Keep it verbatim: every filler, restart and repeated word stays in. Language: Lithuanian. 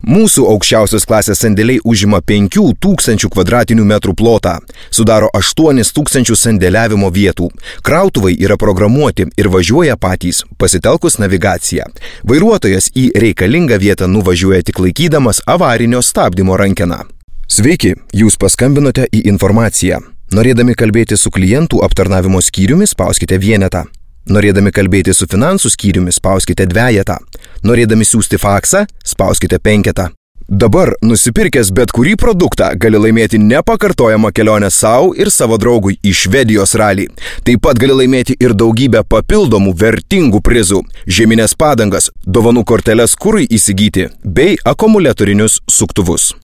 Mūsų aukščiausios klasės sandėliai užima penkių tūkstančių kvadratinių metrų plotą, sudaro aštuonis tūkstančius sandėliavimo vietų. Krautuvai yra programuoti ir važiuoja patys, pasitelkus navigaciją. Vairuotojas į reikalingą vietą nuvažiuoja tik laikydamas avarinio stabdymo rankeną. Sveiki, jūs paskambinote į informaciją. Norėdami kalbėti su klientų aptarnavimo skyriumi, spauskite vienetą. Norėdami kalbėti su finansų skyriumi, spauskite dvejetą. Norėdami siųsti faksą, spauskite penketą. Dabar, nusipirkęs bet kurį produktą, gali laimėti nepakartojamą kelionę savo ir savo draugui į Švedijos ralį. Taip pat gali laimėti ir daugybę papildomų vertingų prizų, žieminės padangas, dovanų korteles kurui įsigyti bei akumuliatorinius suktuvus.